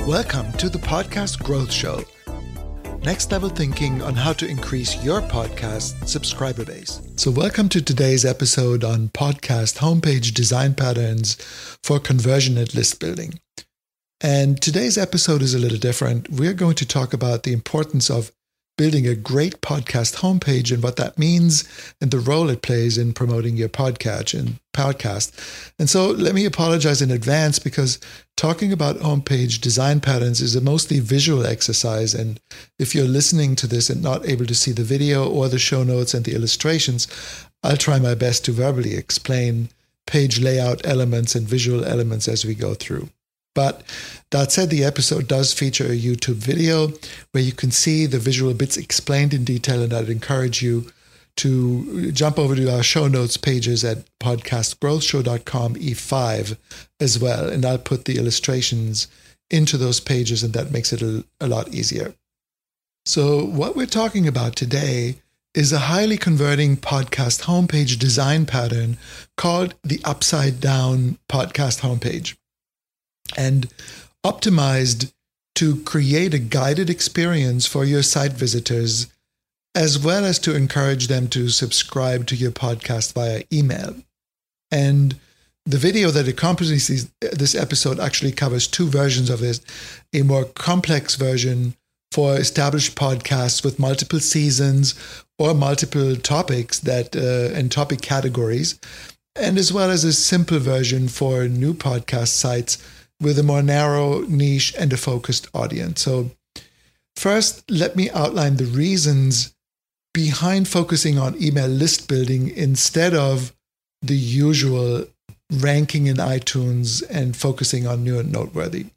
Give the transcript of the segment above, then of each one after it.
Welcome to the Podcast Growth Show. Next level thinking on how to increase your podcast subscriber base. So welcome to today's episode on podcast homepage design patterns for conversion and list building. And today's episode is a little different. We're going to talk about the importance of building a great podcast homepage and what that means and the role it plays in promoting your podcast. And so let me apologize in advance because talking about homepage design patterns is a mostly visual exercise. And if you're listening to this and not able to see the video or the show notes and the illustrations, I'll try my best to verbally explain page layout elements and visual elements as we go through. But that said, the episode does feature a YouTube video where you can see the visual bits explained in detail, and I'd encourage you to jump over to our show notes pages at podcastgrowthshow.com E5 as well, and I'll put the illustrations into those pages, and that makes it a lot easier. So what we're talking about today is a highly converting podcast homepage design pattern called the upside down podcast homepage, and optimized to create a guided experience for your site visitors, as well as to encourage them to subscribe to your podcast via email. And the video that accompanies this episode actually covers two versions of this: a more complex version for established podcasts with multiple seasons or multiple topics and topic categories, and as well as a simple version for new podcast sites with a more narrow niche and a focused audience. So first, let me outline the reasons behind focusing on email list building instead of the usual ranking in iTunes and focusing on new and noteworthy.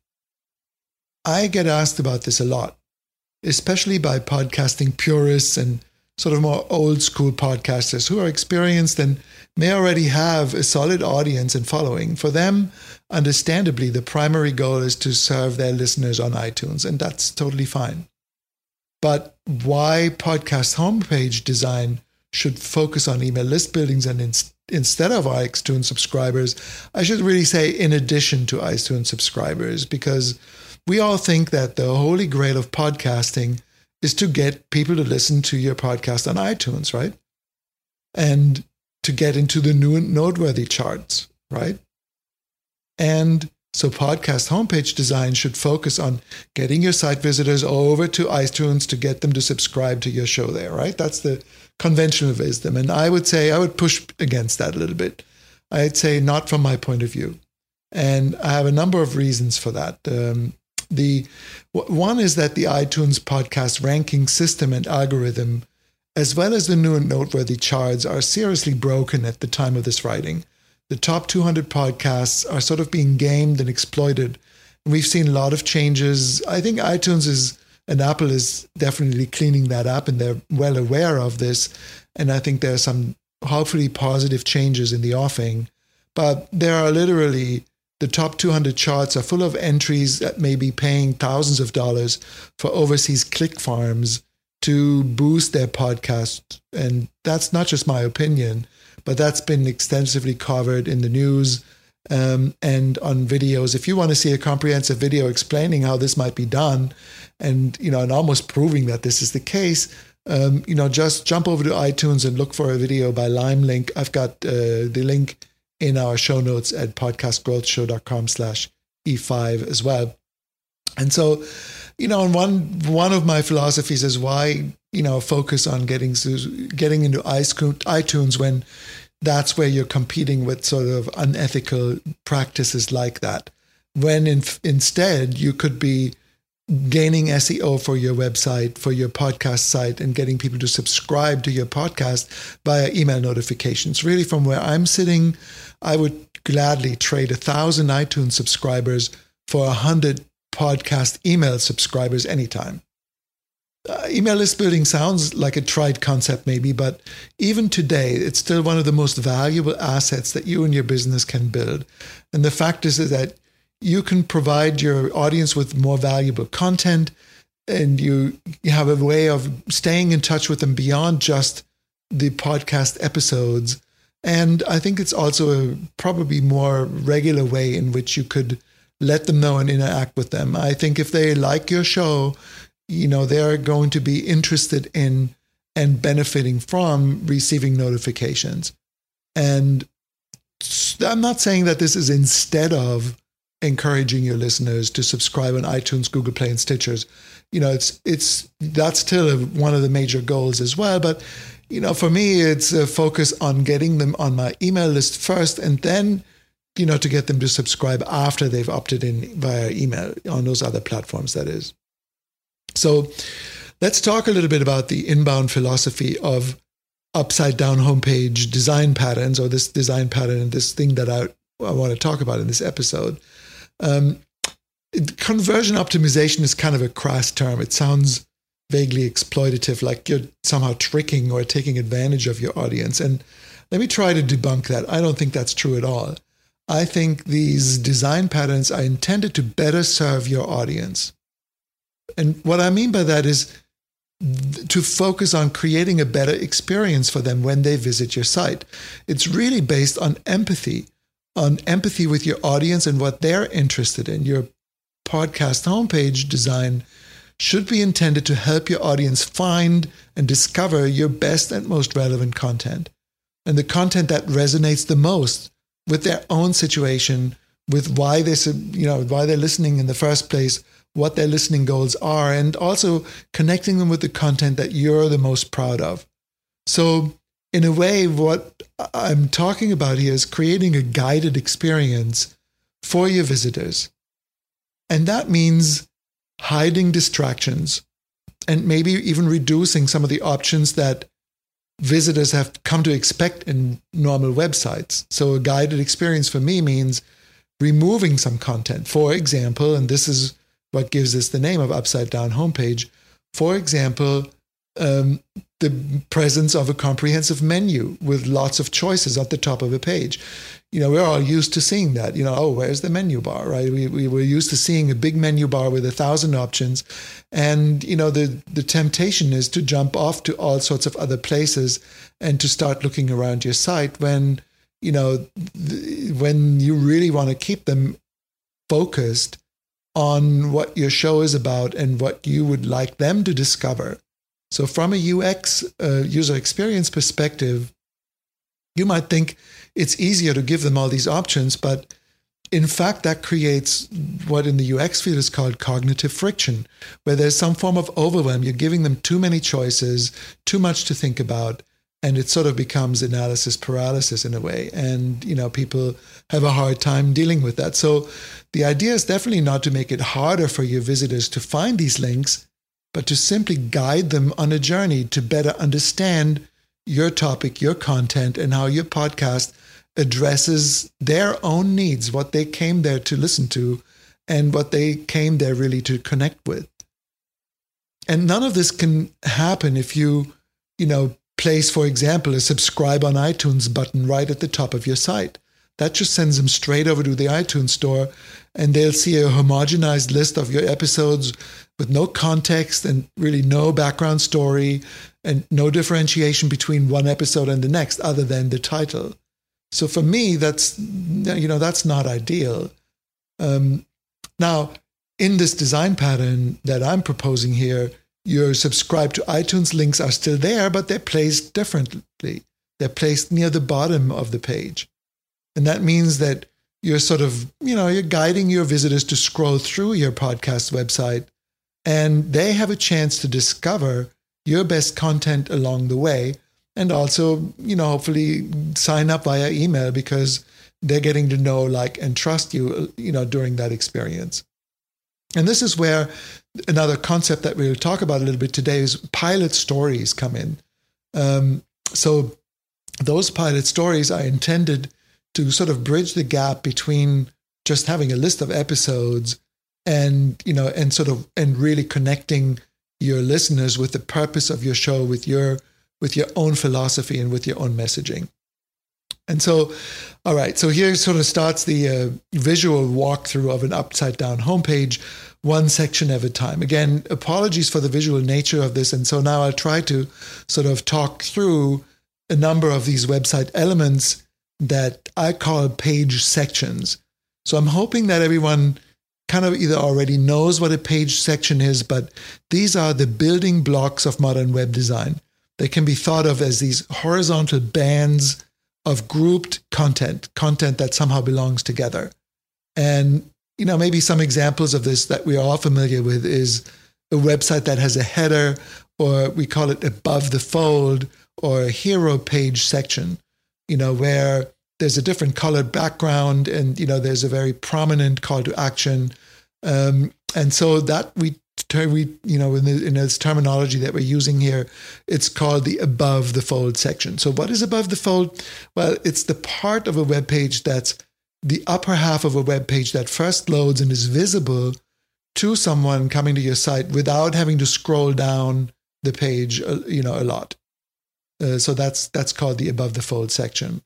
I get asked about this a lot, especially by podcasting purists and sort of more old school podcasters who are experienced and may already have a solid audience and following. For them, understandably, the primary goal is to serve their listeners on iTunes, and that's totally fine. But why podcast homepage design should focus on email list buildings and instead of iTunes subscribers, I should really say in addition to iTunes subscribers, because we all think that the holy grail of podcasting is to get people to listen to your podcast on iTunes, right? And to get into the new and noteworthy charts, right? And so podcast homepage design should focus on getting your site visitors over to iTunes to get them to subscribe to your show there, right? That's the conventional wisdom. And I would say I would push against that a little bit. I'd say not from my point of view. And I have a number of reasons for that. One is that the iTunes podcast ranking system and algorithm, as well as the new and noteworthy charts, are seriously broken at the time of this writing. The top 200 podcasts are sort of being gamed and exploited. And we've seen a lot of changes. I think iTunes and Apple is definitely cleaning that up, and they're well aware of this. And I think there are some hopefully positive changes in the offing. But there are literally the top 200 charts are full of entries that may be paying thousands of dollars for overseas click farms to boost their podcast. And that's not just my opinion, but that's been extensively covered in the news and on videos. If you want to see a comprehensive video explaining how this might be done and almost proving that this is the case, just jump over to iTunes and look for a video by LimeLink. I've got the link in our show notes at podcastgrowthshow.com/E5 as well. And so, one of my philosophies is why, focus on getting into iTunes when that's where you're competing with sort of unethical practices like that. When instead you could be gaining SEO for your website, for your podcast site, and getting people to subscribe to your podcast via email notifications. Really, from where I'm sitting, I would gladly trade 1,000 iTunes subscribers for 100 podcast email subscribers anytime. Email list building sounds like a trite concept maybe, but even today, it's still one of the most valuable assets that you and your business can build. And the fact is that you can provide your audience with more valuable content, and you have a way of staying in touch with them beyond just the podcast episodes. And I think it's also a probably more regular way in which you could let them know and interact with them. I think if they like your show, they're going to be interested in and benefiting from receiving notifications. And I'm not saying that this is instead of encouraging your listeners to subscribe on iTunes, Google Play, and Stitchers. That's still one of the major goals as well. But, for me, it's a focus on getting them on my email list first, and then, to get them to subscribe after they've opted in via email on those other platforms, that is. So let's talk a little bit about the inbound philosophy of upside down homepage design patterns, or this design pattern and this thing that I want to talk about in this episode. Conversion optimization is kind of a crass term. It sounds vaguely exploitative, like you're somehow tricking or taking advantage of your audience. And let me try to debunk that. I don't think that's true at all. I think these design patterns are intended to better serve your audience. And what I mean by that is to focus on creating a better experience for them when they visit your site. It's really based on empathy with your audience and what they're interested in. Your podcast homepage design should be intended to help your audience find and discover your best and most relevant content, and the content that resonates the most with their own situation, with why they're listening in the first place, what their listening goals are, and also connecting them with the content that you're the most proud of. So in a way, what I'm talking about here is creating a guided experience for your visitors. And that means hiding distractions and maybe even reducing some of the options that visitors have come to expect in normal websites. So a guided experience for me means removing some content. For example, and this is what gives us the name of Upside Down Homepage, for example, the presence of a comprehensive menu with lots of choices at the top of a page. We're all used to seeing that. Where's the menu bar, right? We were used to seeing a big menu bar with 1,000 options. And, the temptation is to jump off to all sorts of other places and to start looking around your site when, when you really want to keep them focused on what your show is about and what you would like them to discover. So from a UX, user experience perspective, you might think it's easier to give them all these options, but in fact, that creates what in the UX field is called cognitive friction, where there's some form of overwhelm. You're giving them too many choices, too much to think about, and it sort of becomes analysis paralysis in a way. And, people have a hard time dealing with that. So the idea is definitely not to make it harder for your visitors to find these links, but to simply guide them on a journey to better understand your topic, your content, and how your podcast addresses their own needs, what they came there to listen to, and what they came there really to connect with. And none of this can happen if you, place, for example, a subscribe on iTunes button right at the top of your site. That just sends them straight over to the iTunes store, and they'll see a homogenized list of your episodes with no context and really no background story and no differentiation between one episode and the next other than the title. So for me, that's not ideal. Now, in this design pattern that I'm proposing here, your subscribe to iTunes links are still there, but they're placed differently. They're placed near the bottom of the page. And that means that you're sort of, you're guiding your visitors to scroll through your podcast website, and they have a chance to discover your best content along the way. And also, hopefully sign up via email because they're getting to know, like, and trust you, during that experience. And this is where another concept that we'll talk about a little bit today is pilot stories come in. So those pilot stories are intended to sort of bridge the gap between just having a list of episodes and really connecting your listeners with the purpose of your show, with your own philosophy and with your own messaging. And so, all right, so here sort of starts the visual walkthrough of an upside down homepage, one section at a time. Again, apologies for the visual nature of this. And so now I'll try to sort of talk through a number of these website elements that I call page sections. So I'm hoping that everyone kind of either already knows what a page section is, but these are the building blocks of modern web design. They can be thought of as these horizontal bands of grouped content that somehow belongs together. And, maybe some examples of this that we are all familiar with is a website that has a header, or we call it above the fold, or a hero page section, where there's a different colored background and, there's a very prominent call to action. And so that in this terminology that we're using here, it's called the above the fold section. So what is above the fold? Well, it's the part of a web page that's the upper half of a web page that first loads and is visible to someone coming to your site without having to scroll down the page, a lot. So that's called the above the fold section.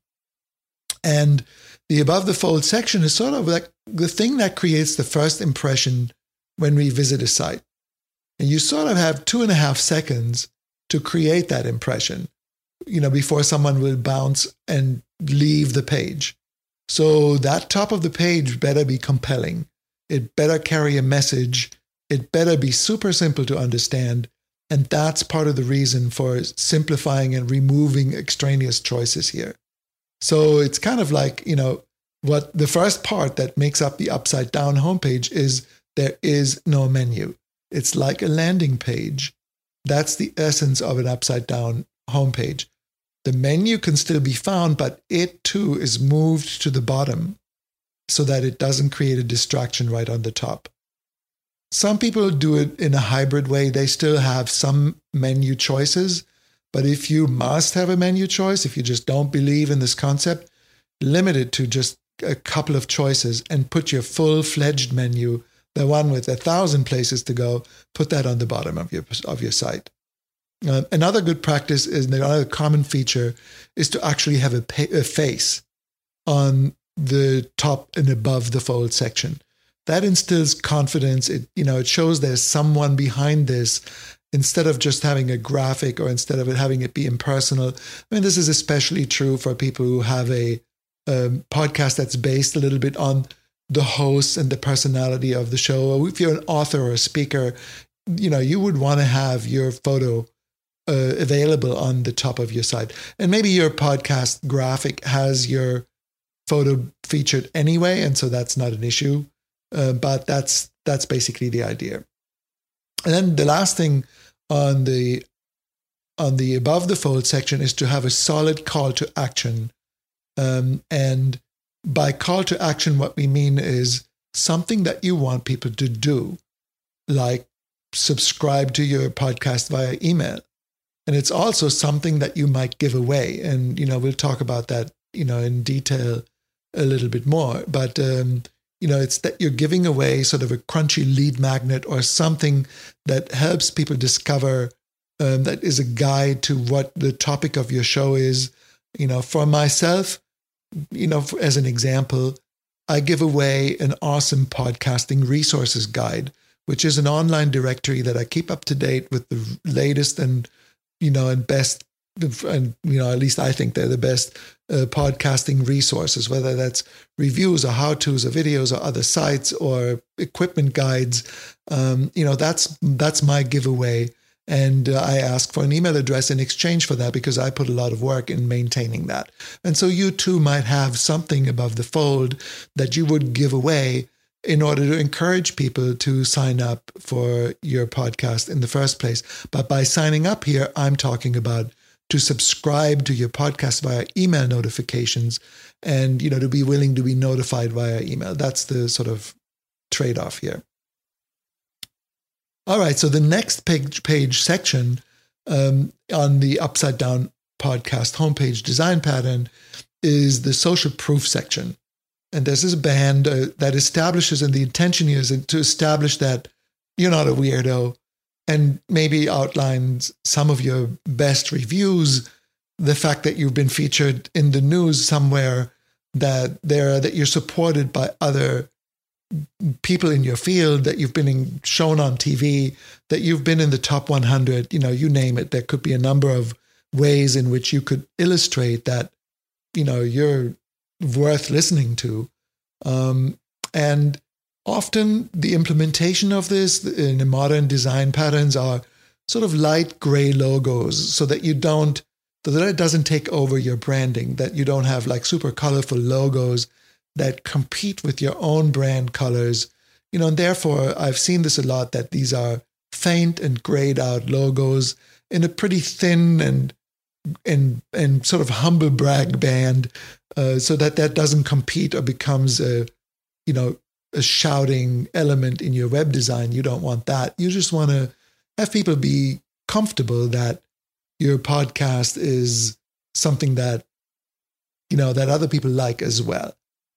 And the above the fold section is sort of like the thing that creates the first impression when we visit a site. And you sort of have 2.5 seconds to create that impression, before someone will bounce and leave the page. So that top of the page better be compelling. It better carry a message. It better be super simple to understand. And that's part of the reason for simplifying and removing extraneous choices here. So it's kind of like, what the first part that makes up the upside down homepage is there is no menu. It's like a landing page. That's the essence of an upside down homepage. The menu can still be found, but it too is moved to the bottom so that it doesn't create a distraction right on the top. Some people do it in a hybrid way. They still have some menu choices, but if you must have a menu choice, if you just don't believe in this concept, limit it to just a couple of choices and put your full-fledged menu, the one with 1,000 places to go, put that on the bottom of your site. Another good practice is, another common feature is to actually have a face on the top and above the fold section. That instills confidence. It shows there's someone behind this, instead of just having a graphic or instead of having it be impersonal. I mean, this is especially true for people who have a podcast that's based a little bit on the host and the personality of the show. Or if you're an author or a speaker, you would want to have your photo available on the top of your site. And maybe your podcast graphic has your photo featured anyway, and so that's not an issue. But that's basically the idea. And then the last thing on the above the fold section is to have a solid call to action. And by call to action, what we mean is something that you want people to do, like subscribe to your podcast via email. And it's also something that you might give away. And, we'll talk about that, in detail a little bit more. But, it's that you're giving away sort of a crunchy lead magnet or something that helps people discover, that is a guide to what the topic of your show is. For myself, as an example, I give away an awesome podcasting resources guide, which is an online directory that I keep up to date with the latest and best, and at least I think they're the best podcasting resources, whether that's reviews or how-tos or videos or other sites or equipment guides. That's my giveaway. And I ask for an email address in exchange for that, because I put a lot of work in maintaining that. And so you too might have something above the fold that you would give away in order to encourage people to sign up for your podcast in the first place. But by signing up here, I'm talking about to subscribe to your podcast via email notifications and, to be willing to be notified via email. That's the sort of trade-off here. All right, so the next page section on the Upside Down podcast homepage design pattern is the social proof section. And this is a band that establishes, and the intention here is to establish that you're not a weirdo, and maybe outlines some of your best reviews, the fact that you've been featured in the news somewhere, that you're supported by other people in your field, that you've been shown on TV, that you've been in the top 100, you name it. There could be a number of ways in which you could illustrate that, you're worth listening to. And Often the implementation of this in the modern design patterns are sort of light gray logos so that it doesn't take over your branding, that you don't have like super colorful logos that compete with your own brand colors. And therefore I've seen this a lot, that these are faint and grayed out logos in a pretty thin and sort of humble brag band, so that doesn't compete or becomes a shouting element in your web design. You don't want that. You just want to have people be comfortable that your podcast is something that, that other people like as well.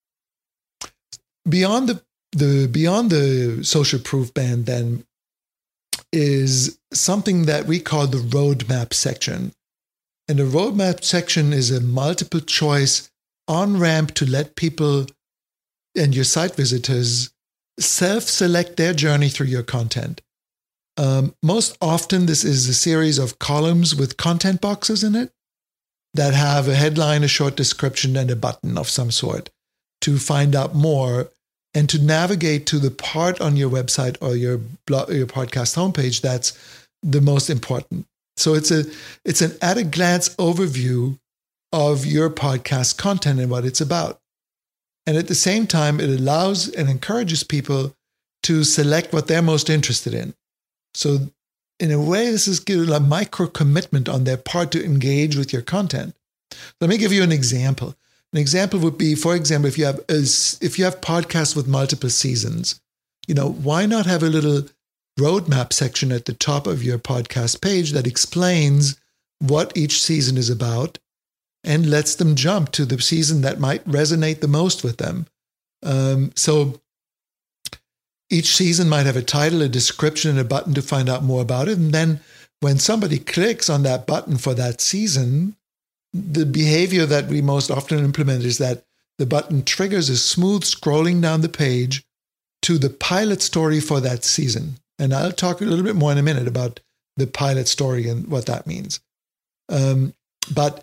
Beyond the social proof band then is something that we call the roadmap section. And the roadmap section is a multiple choice on-ramp to let people and your site visitors self-select their journey through your content. Most often, this is a series of columns with content boxes in it that have a headline, a short description, and a button of some sort to find out more and to navigate to the part on your website or your podcast homepage that's the most important. So it's an at-a-glance overview of your podcast content and what it's about. And at the same time, it allows and encourages people to select what they're most interested in. So in a way, this is giving a micro commitment on their part to engage with your content. Let me give you an example. An example would be, for example, if you have podcasts with multiple seasons, why not have a little roadmap section at the top of your podcast page that explains what each season is about and lets them jump to the season that might resonate the most with them. So each season might have a title, a description, and a button to find out more about it. And then when somebody clicks on that button for that season, the behavior that we most often implement is that the button triggers a smooth scrolling down the page to the pilot story for that season. And I'll talk a little bit more in a minute about the pilot story and what that means. But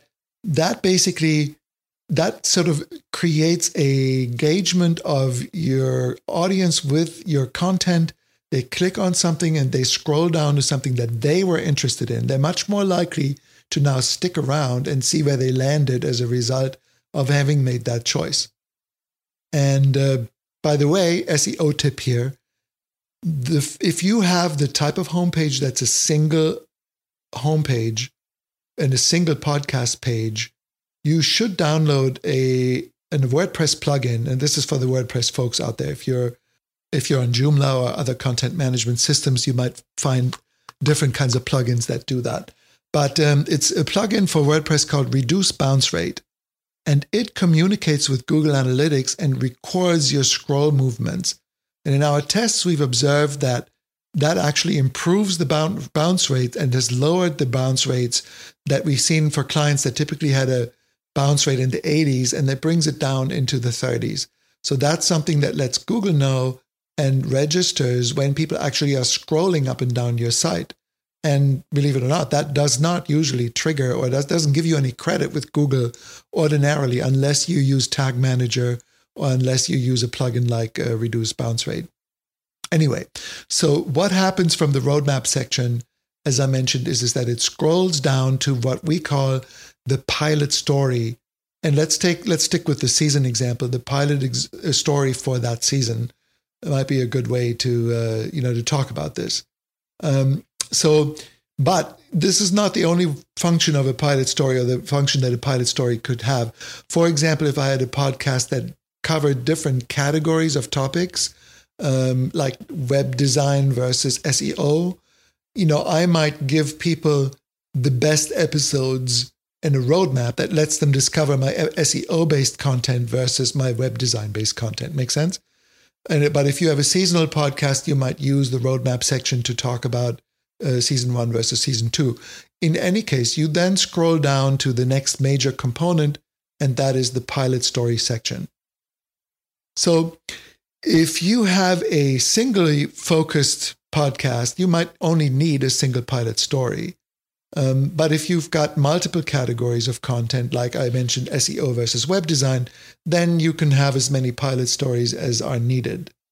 that sort of creates a engagement of your audience with your content. They click on something and they scroll down to something that they were interested in. They're much more likely to now stick around and see where they landed as a result of having made that choice. And by the way, SEO tip here, if you have the type of homepage that's a single homepage and a single podcast page, you should download a WordPress plugin. And this is for the WordPress folks out there. If you're on Joomla or other content management systems, you might find different kinds of plugins that do that. But it's a plugin for WordPress called Reduce Bounce Rate. And it communicates with Google Analytics and records your scroll movements. And in our tests, we've observed that actually improves the bounce rate and has lowered the bounce rates that we've seen for clients that typically had a bounce rate in the 80s, and that brings it down into the 30s. So that's something that lets Google know and registers when people actually are scrolling up and down your site. And believe it or not, that does not usually trigger or doesn't give you any credit with Google ordinarily unless you use Tag Manager or unless you use a plugin like Reduce Bounce Rate. Anyway, so what happens from the roadmap section, as I mentioned, is that it scrolls down to what we call the pilot story. And let's stick with the season example. The pilot story for that season might be a good way to talk about this. But this is not the only function of a pilot story or the function that a pilot story could have. For example, if I had a podcast that covered different categories of topics, like web design versus SEO, I might give people the best episodes and a roadmap that lets them discover my SEO-based content versus my web design-based content. Make sense? But if you have a seasonal podcast, you might use the roadmap section to talk about season 1 versus season 2. In any case, you then scroll down to the next major component, and that is the pilot story section. So if you have a singly focused podcast, you might only need a single pilot story. But if you've got multiple categories of content, like I mentioned, SEO versus web design, then you can have as many pilot stories as are needed.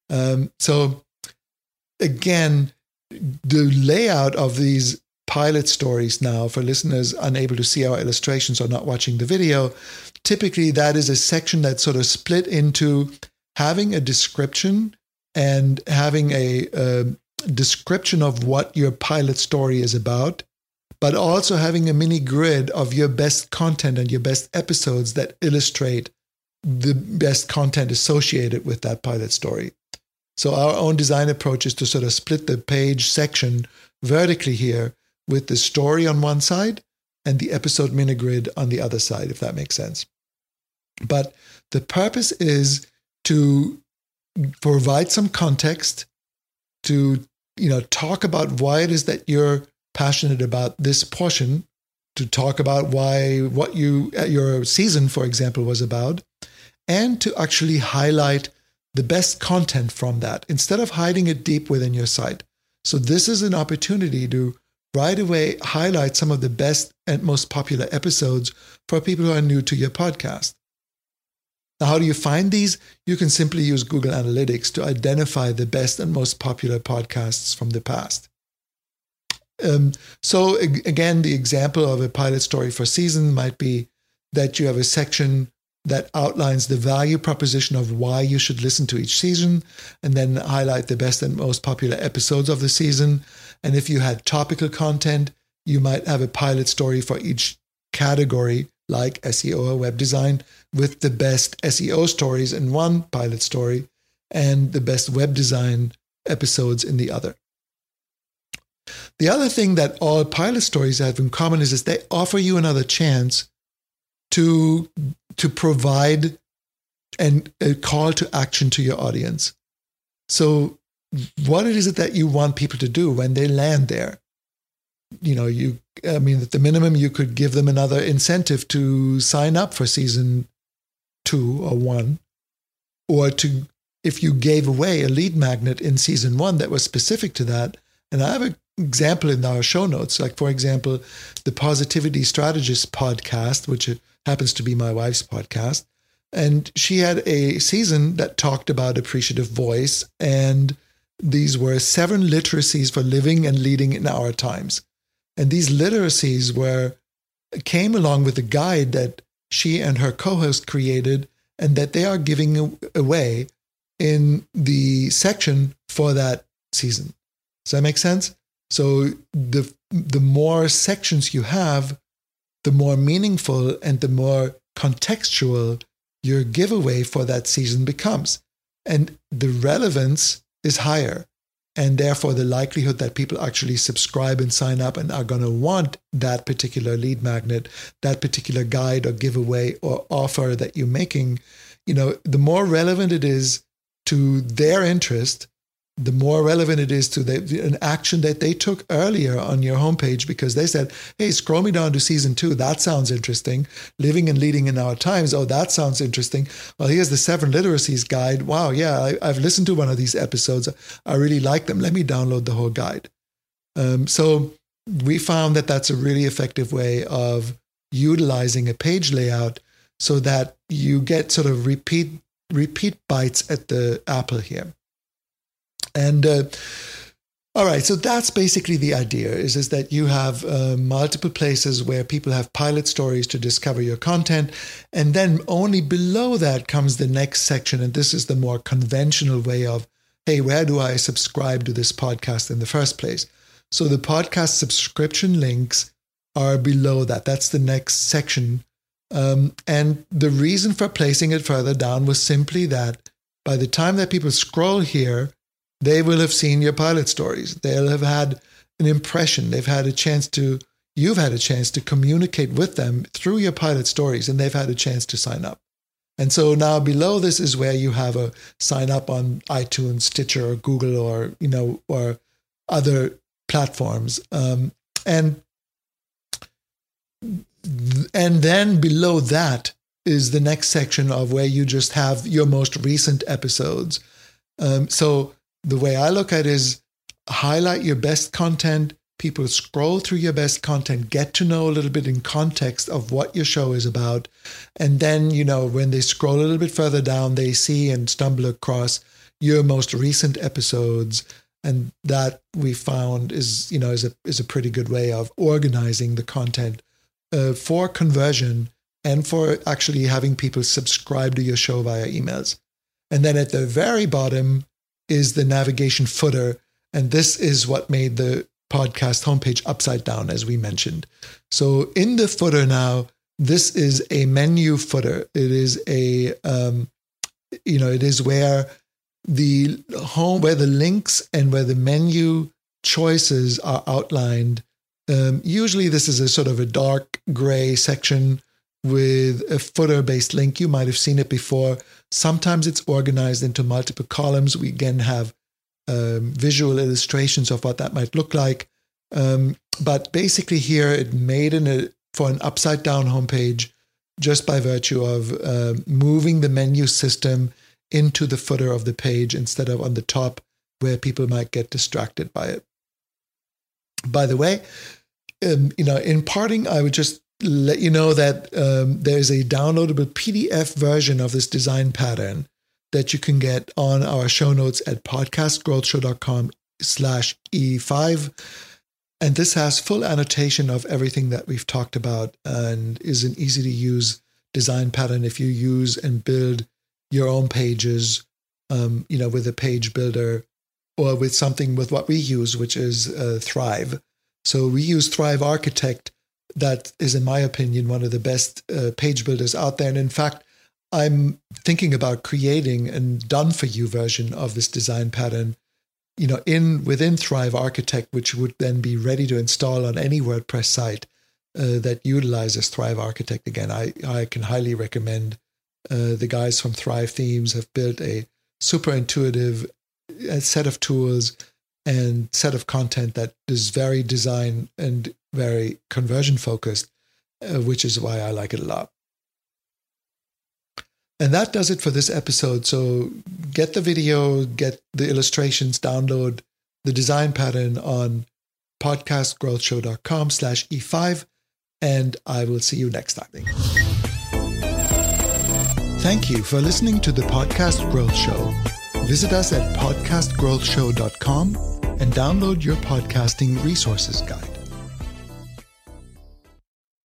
So again, the layout of these pilot stories now, for listeners unable to see our illustrations or not watching the video, typically that is a section that's sort of split into having a description and having a description of what your pilot story is about, but also having a mini grid of your best content and your best episodes that illustrate the best content associated with that pilot story. So our own design approach is to sort of split the page section vertically here with the story on one side and the episode mini grid on the other side, if that makes sense. But the purpose is to provide some context, to talk about why it is that you're passionate about this portion, to talk about what your season, for example, was about, and to actually highlight the best content from that instead of hiding it deep within your site. So this is an opportunity to right away highlight some of the best and most popular episodes for people who are new to your podcast. Now, how do you find these? You can simply use Google Analytics to identify the best and most popular podcasts from the past. So again, the example of a pilot story for season might be that you have a section that outlines the value proposition of why you should listen to each season, and then highlight the best and most popular episodes of the season. And if you had topical content, you might have a pilot story for each category, like SEO or web design, with the best SEO stories in one pilot story and the best web design episodes in the other. The other thing that all pilot stories have in common is they offer you another chance to provide a call to action to your audience. So what is it that you want people to do when they land there? At the minimum, you could give them another incentive to sign up for season 2 or 1, or if you gave away a lead magnet in season 1 that was specific to that. And I have an example in our show notes, like, for example, the Positivity Strategist podcast, which happens to be my wife's podcast. And she had a season that talked about appreciative voice. And these were 7 literacies for living and leading in our times. And these literacies came along with a guide that she and her co-host created, and that they are giving away in the section for that season. Does that make sense? So the more sections you have, the more meaningful and the more contextual your giveaway for that season becomes. And the relevance is higher. And therefore, the likelihood that people actually subscribe and sign up and are going to want that particular lead magnet, that particular guide or giveaway or offer that you're making, the more relevant it is to their interest, the more relevant it is to an action that they took earlier on your homepage because they said, hey, scroll me down to season 2. That sounds interesting. Living and leading in our times. Oh, that sounds interesting. Well, here's the 7 literacies guide. Wow, yeah, I've listened to one of these episodes. I really like them. Let me download the whole guide. So we found that that's a really effective way of utilizing a page layout so that you get sort of repeat bites at the apple here. And all right, so that's basically the idea, is that you have multiple places where people have pilot stories to discover your content. And then only below that comes the next section. And this is the more conventional way of, hey, where do I subscribe to this podcast in the first place? So the podcast subscription links are below that. That's the next section. And the reason for placing it further down was simply that by the time that people scroll here, they will have seen your pilot stories. They'll have had an impression. You've had a chance to communicate with them through your pilot stories, and they've had a chance to sign up. And so now below this is where you have a sign up on iTunes, Stitcher, or Google, or other platforms. And then below that is the next section of where you just have your most recent episodes. So the way I look at it is highlight your best content. People scroll through your best content, get to know a little bit in context of what your show is about. And then, when they scroll a little bit further down, they see and stumble across your most recent episodes. And that we found is a pretty good way of organizing the content for conversion and for actually having people subscribe to your show via emails. And then at the very bottom is the navigation footer. And this is what made the podcast homepage upside down, as we mentioned. So in the footer now, this is a menu footer. It is it is where the links and where the menu choices are outlined. Usually this is a sort of a dark gray section with a footer-based link. You might have seen it before. Sometimes it's organized into multiple columns. We again have visual illustrations of what that might look like. But basically here it made for an upside-down homepage just by virtue of moving the menu system into the footer of the page instead of on the top where people might get distracted by it. By the way, in parting, I would just let you know that there's a downloadable PDF version of this design pattern that you can get on our show notes at podcastgrowthshow.com/E5. And this has full annotation of everything that we've talked about and is an easy to use design pattern if you use and build your own pages, with a page builder or with what we use, which is Thrive. So we use Thrive Architect. That is, in my opinion, one of the best page builders out there. And in fact, I'm thinking about creating a done-for-you version of this design pattern, within Thrive Architect, which would then be ready to install on any WordPress site that utilizes Thrive Architect. Again, I can highly recommend. The guys from Thrive Themes have built a super intuitive set of tools and set of content that is very design and very conversion focused, which is why I like it a lot. And that does it for this episode. So get the video, get the illustrations, download the design pattern on podcastgrowthshow.com/E5, and I will see you next time. Thank you for listening to the Podcast Growth Show. Visit us at podcastgrowthshow.com and download your podcasting resources guide.